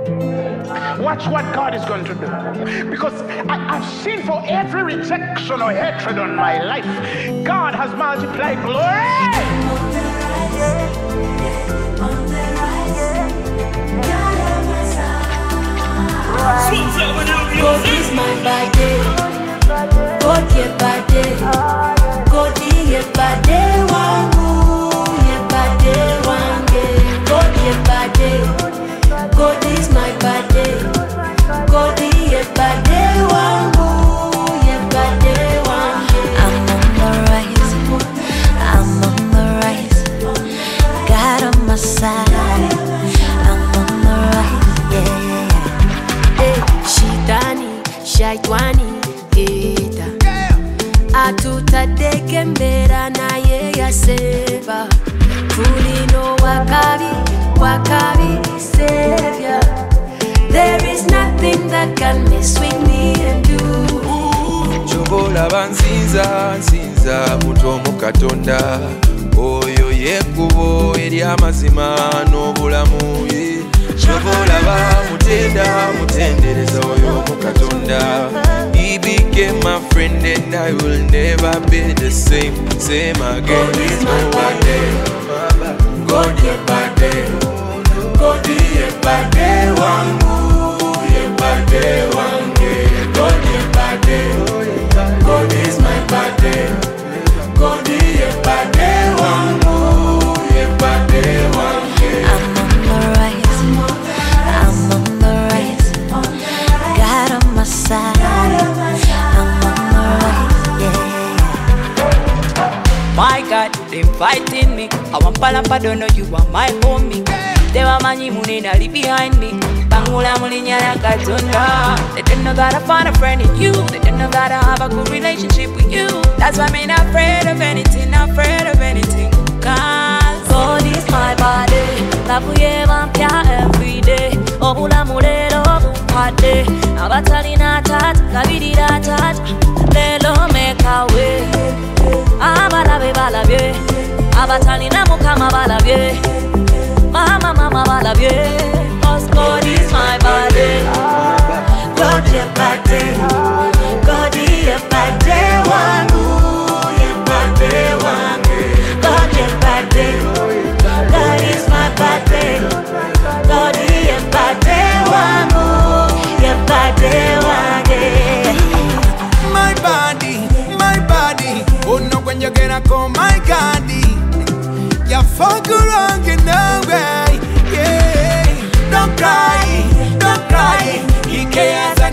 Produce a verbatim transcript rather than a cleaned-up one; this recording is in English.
Watch what God is going to do. Because I, I've seen for every rejection or hatred on my life, God has multiplied glory. God is my body. God ye body. God ye body wangu. Ye body wange. God ye body. God is my body. God ye body wangu. Ye body wange. I'm on the rise. I'm on the rise. God on my side. I'm on the rise. Yeah. Shitani, shaitwani, heta atutadeke mbera na ye yaseva tulino wakabi, wakabi savior. There is nothing that can mess with me and you. Chobola bansinza, nsinza mutomu katonda oyo yekubo eri amazima n'obulamu. Chobola ba mutenda, mutendereza oyo mukatonda. He became my friend and I will never be the same, same again. God is my body. God ye body. God ye body wangu. Ye body wange. God ye body. God is my body. God ye body wangu. Ye body wange. I'm on the rise. I'm on the rise. God on my side. I'm on the rise. Yeah. My God, they fighting me. I want palampa, don't know you are my homie. They were many munina live behind me. Bangula mulinyana katunda. They didn't know that I found a friend in you. They didn't know that I have a good relationship with you. That's why I'm not afraid of anything, not afraid of anything. Cause God is my body. Labuye vampya every day. Obula mulelo bupade. Abatalina tat, kabidira tat. Lelo make a way. Abalabe balabye. Abatalina mukama balabye. Mama mama balabye. Cause God is my body. God ye body. God ye body wangu. Ye body wangu. God ye body. God is my body. God ye body wangu. Ye body wangu. My body, my body. Oh no, when you get a call, my God. You fuck around and away. Yeah. Don't cry, don't cry. He cares.